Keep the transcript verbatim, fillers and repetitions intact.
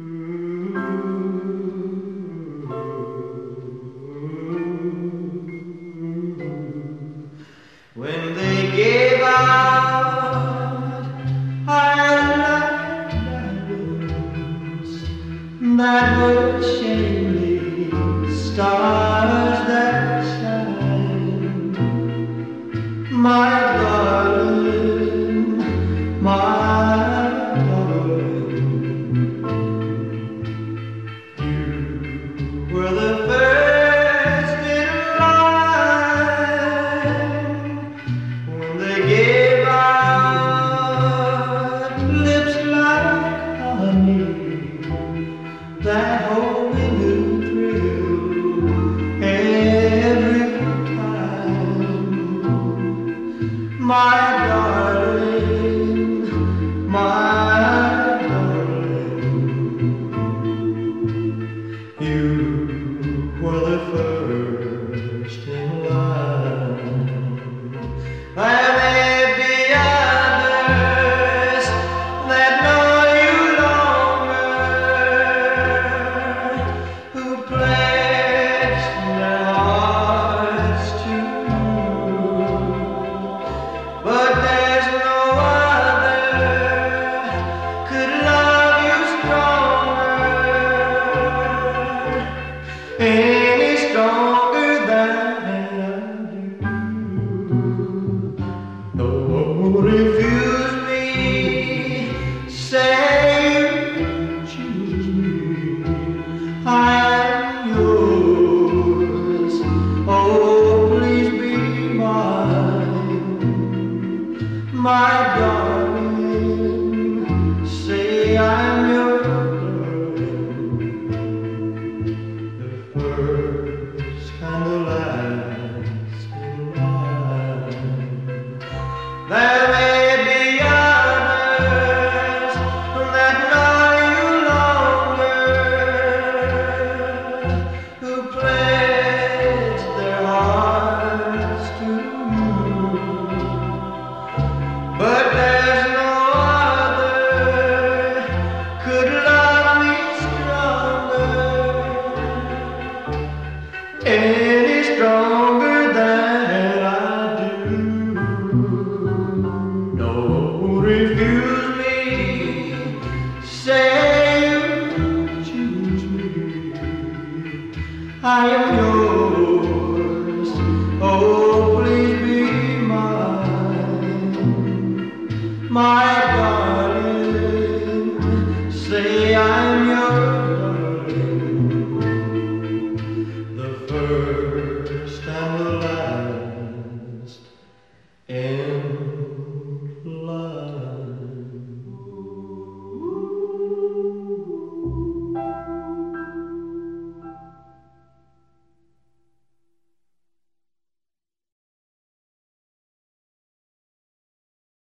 When they gave out our lives that were shamely stars that shine, my darling, my darling, you were the first in line. When they gave out lips like honey, that holy new thrill every time, my darling, my darling, you were the first in line. There may be others that know you longer, who pledged their hearts to you, but there's no other could love you stronger, any stronger than I do. Don't refuse me, say you choose me, I am yours, oh please be mine, my darling, say I'm your darling, the first and the last in line. There may be others that know you longer, who pledged their hearts to you, but there's no other could love me stronger, any stronger than I do. Don't refuse me, say you choose me, I am yours, oh please be mine, my darling, say I'm your darling.